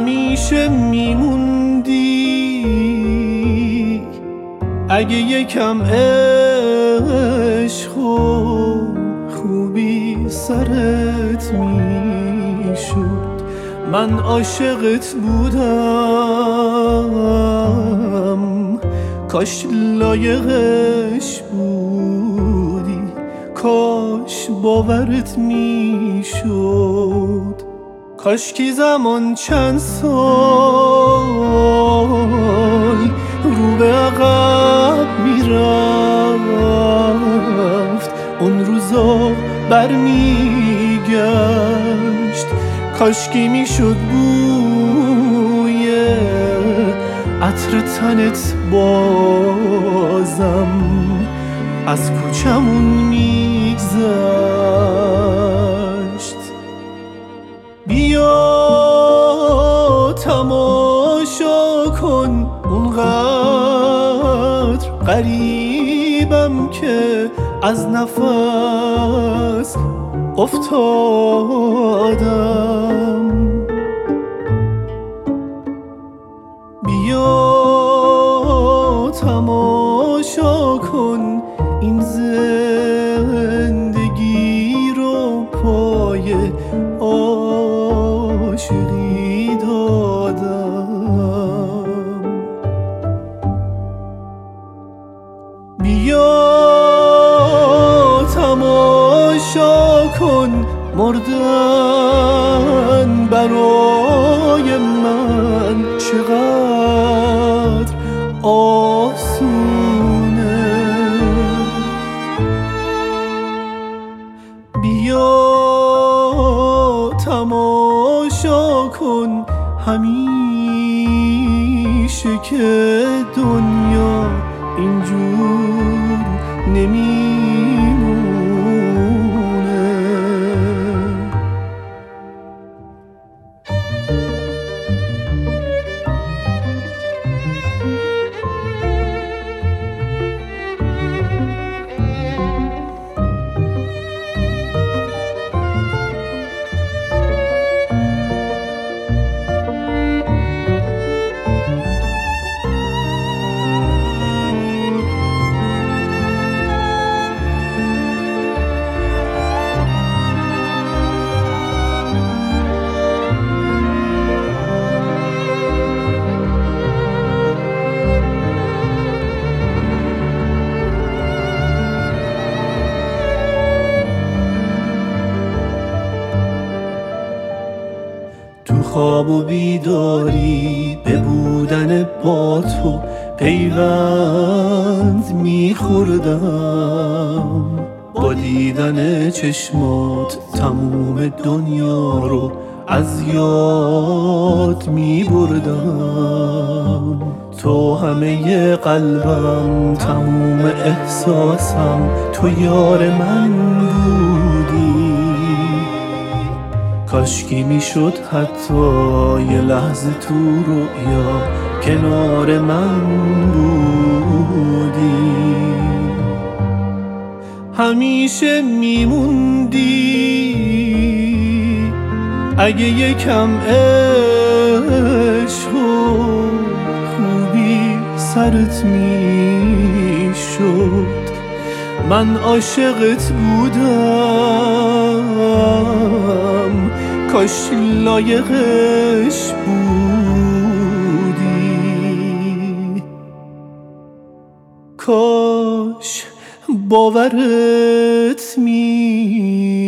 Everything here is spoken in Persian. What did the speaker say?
همیشه میموندی اگه یکم عشق و خوبی سرت میشد. من عاشقت بودم کاش لایقش بودی، کاش باورت میشد. کاش کی زمان چند سال رو به عقب میرفت، اون روزا برمیگشت. کاش کی میشد بوی عطر تنت بازم از کوچمون میگذشت. بیا تماشا کن، اونقدر غریبم که از نفس افتادم. بیا تماشا کن این زندگی رو پای عاشقی دادم. بیا تماشا کن مردن برای من چقدر آسونه. بیا تماشا کن همیشه که دنیا اینجور نمیمونه. خواب و بیداری به بودن با تو پیوند میخوردم. با دیدن چشمات تموم دنیا رو از یاد میبردم. تو همه قلبم، تموم احساسم، تو یار من بودی. کاشکی میشد حتی یه لحظه تو رویا کنار من بودی. همیشه میموندی اگه یکم عشق و خوبی سرت میشد. من عاشقت بودم کاش لایقش بودی، کاش باورت می